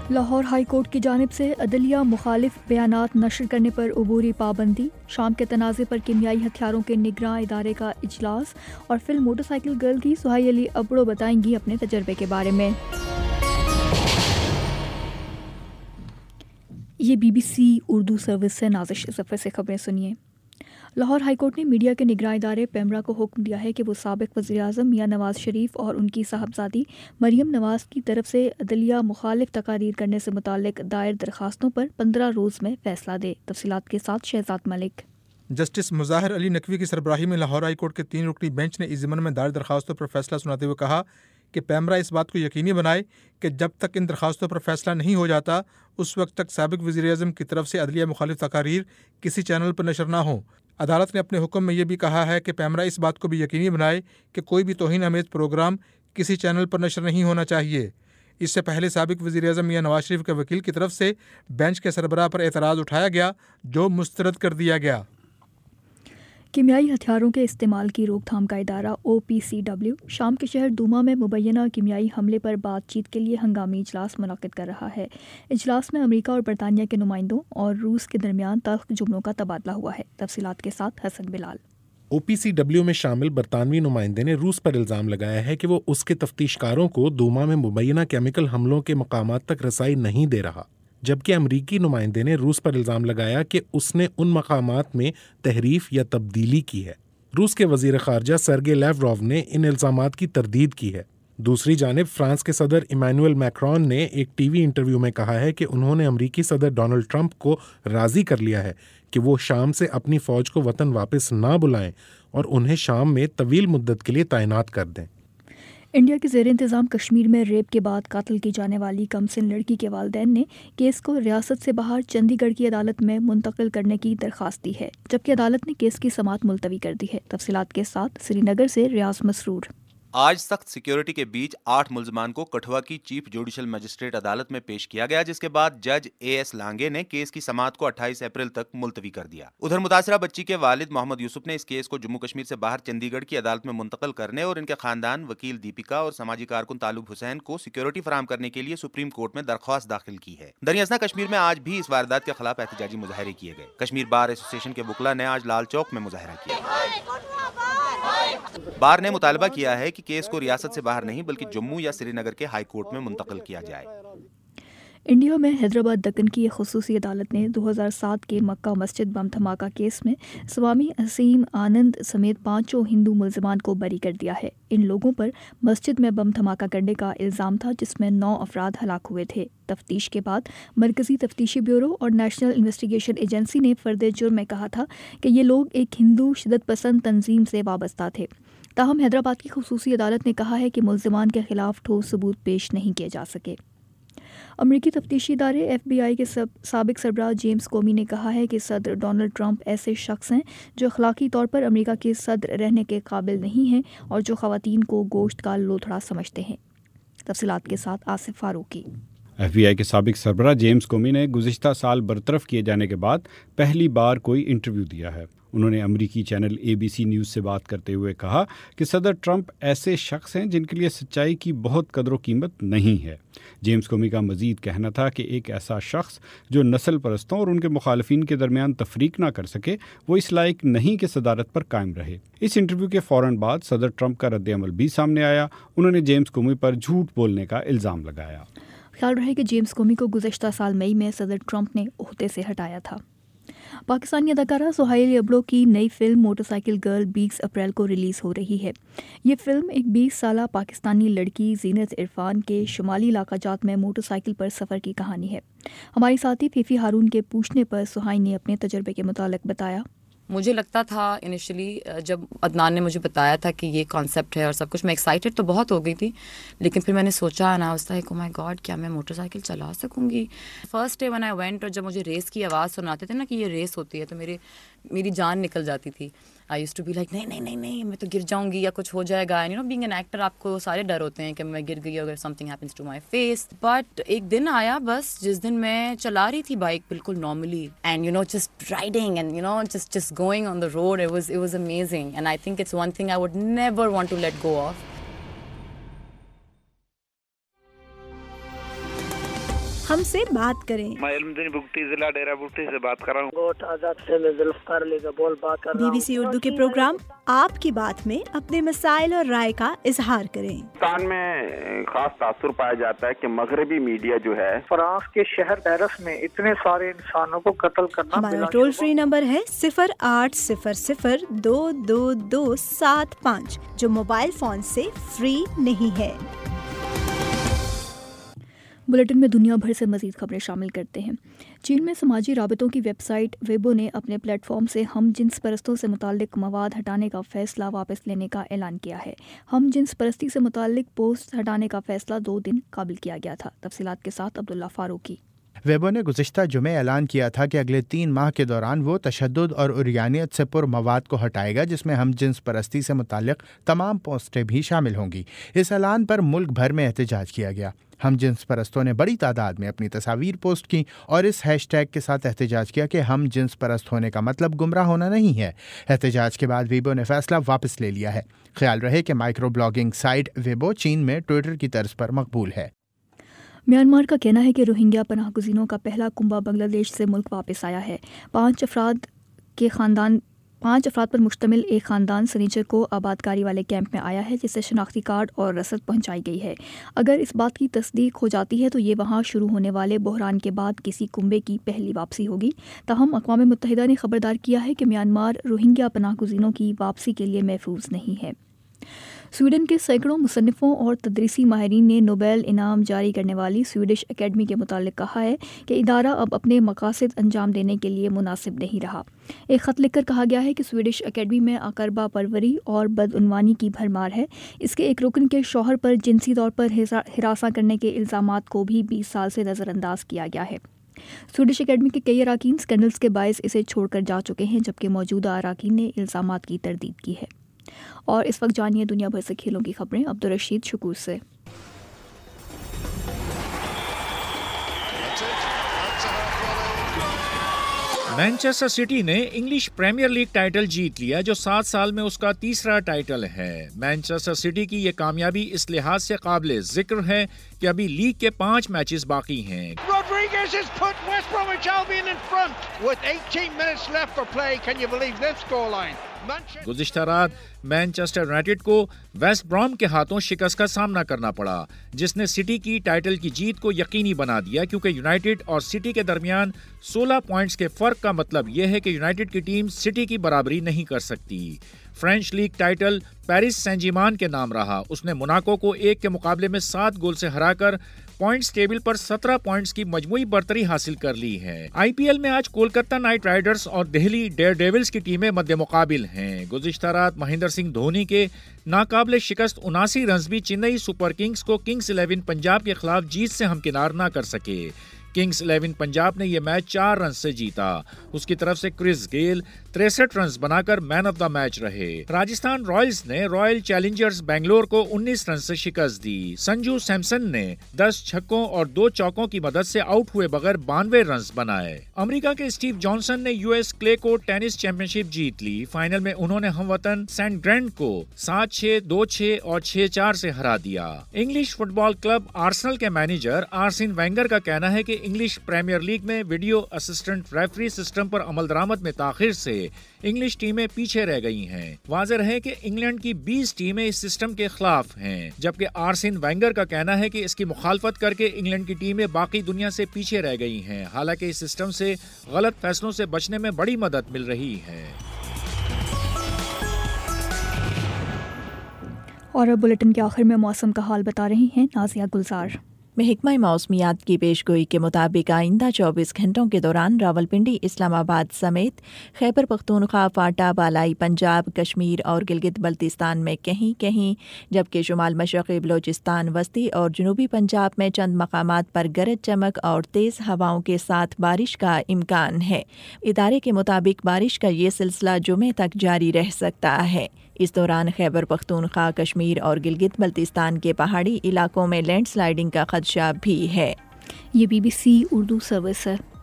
Lahore high court کی جانب سے عدلیہ مخالف بیانات نشر کرنے پر عبوری پابندی، شام کے تنازع پر کیمیائی ہتھیاروں کے نگراں ادارے کا اجلاس، اور فلم موٹر سائیکل گرل کی سہیل علی ابڑو بتائیں گی اپنے تجربے کے بارے میں۔ یہ BBC اردو سروس سے نازش ظفر سے خبریں سنیے۔ لاہور ہائی کورٹ نے میڈیا کے نگراں ادارے پیمرا کو حکم دیا ہے کہ وہ سابق وزیر اعظم میاں نواز شریف اور ان کی صاحبزادی مریم نواز کی طرف سے عدلیہ مخالف تقاریر کرنے سے متعلق دائر درخواستوں پر 15 روز میں فیصلہ دے۔ تفصیلات کے ساتھ شہزاد ملک۔ جسٹس مظاہر علی نقوی کی سربراہی میں لاہور ہائی کورٹ کے 3 رکنی بینچ نے اس ضمن میں دائر درخواستوں پر فیصلہ سناتے ہوئے کہا کہ پیمرا اس بات کو یقینی بنائے کہ جب تک ان درخواستوں پر فیصلہ نہیں ہو جاتا اس وقت تک سابق وزیر اعظم کی طرف سے عدلیہ مخالف تقاریر کسی چینل پر نشر نہ ہوں۔ عدالت نے اپنے حکم میں یہ بھی کہا ہے کہ پیمرا اس بات کو بھی یقینی بنائے کہ کوئی بھی توہین آمیز پروگرام کسی چینل پر نشر نہیں ہونا چاہیے۔ اس سے پہلے سابق وزیر اعظم میاں نواز شریف کے وکیل کی طرف سے بینچ کے سربراہ پر اعتراض اٹھایا گیا جو مسترد کر دیا گیا۔ کیمیائی ہتھیاروں کے استعمال کی روک تھام کا ادارہ OPCW شام کے شہر دوما میں مبینہ کیمیائی حملے پر بات چیت کے لیے ہنگامی اجلاس منعقد کر رہا ہے۔ اجلاس میں امریکہ اور برطانیہ کے نمائندوں اور روس کے درمیان تلخ جملوں کا تبادلہ ہوا ہے۔ تفصیلات کے ساتھ حسن بلال۔ OPCW میں شامل برطانوی نمائندے نے روس پر الزام لگایا ہے کہ وہ اس کے تفتیش کاروں کو دوما میں مبینہ کیمیکل حملوں کے مقامات تک رسائی نہیں دے رہا، جبکہ امریکی نمائندے نے روس پر الزام لگایا کہ اس نے ان مقامات میں تحریف یا تبدیلی کی ہے۔ روس کے وزیر خارجہ سرگے لیوروو نے ان الزامات کی تردید کی ہے۔ دوسری جانب فرانس کے صدر ایمانوئل میکرون نے ایک ٹی وی انٹرویو میں کہا ہے کہ انہوں نے امریکی صدر ڈونلڈ ٹرمپ کو راضی کر لیا ہے کہ وہ شام سے اپنی فوج کو وطن واپس نہ بلائیں اور انہیں شام میں طویل مدت کے لیے تعینات کر دیں۔ انڈیا کے زیر انتظام کشمیر میں ریپ کے بعد قتل کی جانے والی کمسن لڑکی کے والدین نے کیس کو ریاست سے باہر چندی گڑھ کی عدالت میں منتقل کرنے کی درخواست دی ہے، جبکہ عدالت نے کیس کی سماعت ملتوی کر دی ہے۔ تفصیلات کے ساتھ سری نگر سے ریاض مسرور۔ آج سخت سیکیورٹی کے بیچ 8 ملزمان کو کٹھوا کی چیف جوڈیشل مجسٹریٹ عدالت میں پیش کیا گیا، جس کے بعد جج AS لانگے نے کیس کی سماعت کو 28 اپریل تک ملتوی کر دیا۔ ادھر متاثرہ بچی کے والد محمد یوسف نے اس کیس کو جموں کشمیر سے باہر چندی گڑھ کی عدالت میں منتقل کرنے اور ان کے خاندان، وکیل دیپیکا اور سماجی کارکن طالب حسین کو سیکیورٹی فراہم کرنے کے لیے سپریم کورٹ میں درخواست داخل کی ہے۔ دریں کشمیر میں آج بھی اس واردات کے خلاف احتجاجی مظاہرے کیے گئے۔ کشمیر بار ایسوسی ایشن کے وکلاء نے آج لال چوک میں مظاہرہ کیا۔ بار نے مطالبہ کیا ہے کہ کیس کو ریاست سے باہر نہیں بلکہ جموں یا سری نگر کے ہائی کورٹ میں منتقل کیا جائے۔ انڈیا میں حیدرآباد دکن کی ایک خصوصی عدالت نے 2007 کے مکہ مسجد بم دھماکہ کیس میں سوامی اسیم آنند سمیت 5 ہندو ملزمان کو بری کر دیا ہے۔ ان لوگوں پر مسجد میں بم دھماکہ کرنے کا الزام تھا، جس میں 9 افراد ہلاک ہوئے تھے۔ تفتیش کے بعد مرکزی تفتیشی بیورو اور نیشنل انویسٹیگیشن ایجنسی نے فرد جرم میں کہا تھا کہ یہ لوگ ایک ہندو شدت پسند تنظیم سے وابستہ تھے۔ تاہم حیدرآباد کی خصوصی عدالت نے کہا ہے کہ ملزمان کے خلاف ٹھوس ثبوت پیش نہیں کیے جا سکے۔ امریکی تفتیشی ادارے FBI کے سابق سربراہ جیمز کومی نے کہا ہے کہ صدر ڈونلڈ ٹرمپ ایسے شخص ہیں جو اخلاقی طور پر امریکہ کے صدر رہنے کے قابل نہیں ہیں اور جو خواتین کو گوشت کا لوتھڑا سمجھتے ہیں۔ تفصیلات کے ساتھ آصف فاروقی۔ FBI کے سابق سربراہ جیمز کومی نے گزشتہ سال برطرف کیے جانے کے بعد پہلی بار کوئی انٹرویو دیا ہے۔ انہوں نے امریکی چینل ABC نیوز سے بات کرتے ہوئے کہا کہ صدر ٹرمپ ایسے شخص ہیں جن کے لیے سچائی کی بہت قدر و قیمت نہیں ہے۔ جیمز کومی کا مزید کہنا تھا کہ ایک ایسا شخص جو نسل پرستوں اور ان کے مخالفین کے درمیان تفریق نہ کر سکے، وہ اس لائق نہیں کہ صدارت پر قائم رہے۔ اس انٹرویو کے فوراً بعد صدر ٹرمپ کا رد عمل بھی سامنے آیا۔ انہوں نے جیمز کومی پر جھوٹ بولنے کا الزام لگایا۔ خیال رہے کہ جیمز کومی کو گزشتہ سال مئی میں صدر ٹرمپ نے عہدے سے ہٹایا تھا۔ پاکستانی اداکارہ سہیل علی ابڑو کی نئی film motorcycle girl 20 April کو ریلیز ہو رہی ہے۔ یہ فلم ایک 20 سالہ پاکستانی لڑکی زینت عرفان کے شمالی علاقہ جات میں موٹر سائیکل پر سفر کی کہانی ہے۔ ہماری ساتھی فیفی ہارون کے پوچھنے پر سہیل نے اپنے تجربے کے متعلق بتایا۔ مجھے لگتا تھا انیشلی جب عدنان نے مجھے بتایا تھا کہ یہ کانسیپٹ ہے اور سب کچھ، میں ایکسائٹیڈ تو بہت ہو گئی تھی، لیکن پھر میں نے سوچا نا اس طرح مائی گاڈ کیا میں موٹر سائیکل چلا سکوں گی؟ First day one I went, اور جب مجھے ریس کی آواز سناتے تھے نا کہ یہ ریس ہوتی ہے تو میری جان نکل جاتی تھی۔ I used to be like نہیں میں تو گر جاؤں گی یا کچھ ہو جائے گا۔ You know being an actor آپ کو سارے ڈر ہوتے ہیں کہ میں گر گئی اگر something happens to my face. But ایک دن آیا بس جس دن میں چلا رہی تھی بائک بالکل normally, and you know just riding and you know just going on the road, it was amazing, and I think it's one thing I would never want to let go of. ہم سے بات کریں۔ میں علمدین بگٹی ضلع ڈیرہ بگٹی سے بات کر رہا ہوں۔ گوٹ آزاد سے میں ذوالفقار علی کا بول بات کر رہا ہوں۔ BBC اردو کے پروگرام آپ کی بات میں اپنے مسائل اور رائے کا اظہار کریں۔ ہندوستان میں خاص تاثر پایا جاتا ہے کہ مغربی میڈیا جو ہے فرانس کے شہر پیرس میں اتنے سارے انسانوں کو قتل کرنا۔ ہمارا ٹول فری نمبر ہے 0800-222-705 جو موبائل فون سے فری نہیں ہے۔ بلیٹن میں دنیا بھر سے مزید خبریں شامل کرتے ہیں۔ چین میں سماجی رابطوں کی ویب سائٹ ویبو نے اپنے پلیٹ فارم سے ہم جنس پرستوں سے متعلق مواد ہٹانے کا فیصلہ واپس لینے کا اعلان کیا ہے۔ ہم جنس پرستی سے متعلق پوسٹ ہٹانے کا فیصلہ 2 دن قبل کیا گیا تھا۔ تفصیلات کے ساتھ عبداللہ فاروقی۔ ویبو نے گزشتہ جمعے اعلان کیا تھا کہ اگلے 3 ماہ کے دوران وہ تشدد اور عریانیت سے پر مواد کو ہٹائے گا، جس میں ہم جنس پرستی سے متعلق تمام پوسٹیں بھی شامل ہوں گی۔ اس اعلان پر ملک بھر میں احتجاج کیا گیا۔ ہم جنس پرستوں نے بڑی تعداد میں اپنی تصاویر پوسٹ کی اور اس ہیش ٹیگ کے ساتھ احتجاج کیا کہ ہم جنس پرست ہونے کا مطلب گمراہ ہونا نہیں ہے۔ احتجاج کے بعد ویبو نے فیصلہ واپس لے لیا ہے۔ خیال رہے کہ مائکرو بلاگنگ سائٹ ویبو چین میں ٹویٹر کی طرز پر مقبول ہے۔ میانمار کا کہنا ہے کہ روہنگیا پناہ گزینوں کا پہلا کنبہ بنگلہ دیش سے ملک واپس آیا ہے۔ 5 افراد پر مشتمل ایک خاندان سنیچر کو آبادکاری والے کیمپ میں آیا ہے، جسے شناختی کارڈ اور رسد پہنچائی گئی ہے۔ اگر اس بات کی تصدیق ہو جاتی ہے تو یہ وہاں شروع ہونے والے بحران کے بعد کسی کنبے کی پہلی واپسی ہوگی۔ تاہم اقوام متحدہ نے خبردار کیا ہے کہ میانمار روہنگیا پناہ گزینوں کی واپسی کے لیے محفوظ نہیں ہے۔ سویڈن کے سینکڑوں مصنفوں اور تدریسی ماہرین نے نوبیل انعام جاری کرنے والی سویڈش اکیڈمی کے متعلق کہا ہے کہ ادارہ اب اپنے مقاصد انجام دینے کے لیے مناسب نہیں رہا۔ ایک خط لکھ کر کہا گیا ہے کہ سویڈش اکیڈمی میں اقربا پروری اور بدعنوانی کی بھرمار ہے۔ اس کے ایک رکن کے شوہر پر جنسی طور پر ہراساں کرنے کے الزامات کو بھی 20 سال سے نظر انداز کیا گیا ہے۔ سویڈش اکیڈمی کے کئی اراکین اسکینڈلز کے باعث اسے چھوڑ کر جا چکے ہیں، جبکہ موجودہ اراکین نے الزامات کی تردید کی ہے۔ اور اس وقت جانیے دنیا بھر سے کھیلوں کی خبریں عبدالرشید شکور سے۔ مانچسٹر سٹی نے انگلش پریمیئر لیگ ٹائٹل جیت لیا، جو 7 سال میں اس کا تیسرا ٹائٹل ہے۔ مانچسٹر سٹی کی یہ کامیابی اس لحاظ سے قابل ذکر ہے کہ ابھی لیگ کے 5 میچز باقی ہیں۔ Rodriguez has put West Bromwich Albion in front with 18 minutes left for play. Can you believe this scoreline? گزشتہ رات مانچسٹر یونائیٹڈ کو ویسٹ برام کے ہاتھوں شکست کا سامنا کرنا پڑا، جس نے سٹی کی ٹائٹل کی جیت کو یقینی بنا دیا، کیونکہ یونائیٹڈ اور سٹی کے درمیان 16 پوائنٹس کے فرق کا مطلب یہ ہے کہ یونائیٹڈ کی ٹیم سٹی کی برابری نہیں کر سکتی۔ French League title Paris Saint Germain کے نام رہا۔ اس نے موناکو کو 1 کے مقابلے میں 7 گول سے ہرا کر پوائنٹس ٹیبل پر 17 پوائنٹس کی مجموعی برتری حاصل کر لی ہے۔ آئی پی ایل میں آج کولکتہ نائٹ رائڈرز اور دہلی ڈیئر ڈیولز کی ٹیمیں مد مقابل ہیں۔ گزشتہ رات مہندر سنگھ دھونی کے ناقابل شکست 79 رنز بھی چنئی سپر کنگز کو کنگز 11 پنجاب کے خلاف جیت سے ہمکنار نہ کر سکے۔ کنگز 11 پنجاب نے یہ میچ 4 رنز سے جیتا۔ اس کی طرف سے کرس گیل 63 رنز بنا کر مین آف دا میچ رہے۔ راجستھان رائلز نے رائل چیلنجرز بنگلور کو 19 رنز سے شکست دی۔ سنجو سیمسن نے 10 چھکوں اور 2 چوکوں کی مدد سے آؤٹ ہوئے بغیر 92 رنز بنائے۔ امریکہ کے اسٹیو جانسن نے U S clay court tennis championship جیت لی۔ فائنل میں انہوں نے ہم وطن سینٹ گرینڈ کو 7-6، 2-6 اور 6-4 سے ہرا دیا۔ English football club Arsenal کے مینیجر آرسن وینگر کا کہنا ہے کہ انگلش پریمیئر لیگ میں ویڈیو اسسٹنٹ ریفری سسٹم پر عمل درآمد میں تاخیر سے انگلش ٹیمیں پیچھے رہ گئی ہیں۔ واضح ہے کہ انگلینڈ کی 20 ٹیمیں اس سسٹم کے خلاف ہیں، جبکہ آرسن وینگر کا کہنا ہے کہ اس کی مخالفت کر کے انگلینڈ کی ٹیمیں باقی دنیا سے پیچھے رہ گئی ہیں، حالانکہ اس سسٹم سے غلط فیصلوں سے بچنے میں بڑی مدد مل رہی ہے۔ اور اب بلیٹن کے آخر میں موسم کا حال بتا رہی ہیں نازیہ گلزار۔ محکمہ موسمیات کی پیشگوئی کے مطابق آئندہ 24 گھنٹوں کے دوران راولپنڈی، اسلام آباد سمیت خیبر پختونخوا، فاٹا، بالائی پنجاب، کشمیر اور گلگت بلتستان میں کہیں کہیں، جبکہ شمال مشرقی بلوچستان، وسطی اور جنوبی پنجاب میں چند مقامات پر گرج چمک اور تیز ہواؤں کے ساتھ بارش کا امکان ہے۔ ادارے کے مطابق بارش کا یہ سلسلہ جمعے تک جاری رہ سکتا ہے۔ اس دوران خیبر پختونخوا، کشمیر اور گلگت بلتستان کے پہاڑی علاقوں میں لینڈ سلائیڈنگ کا خدشہ بھی ہے۔ یہ BBC اردو سروس ہے۔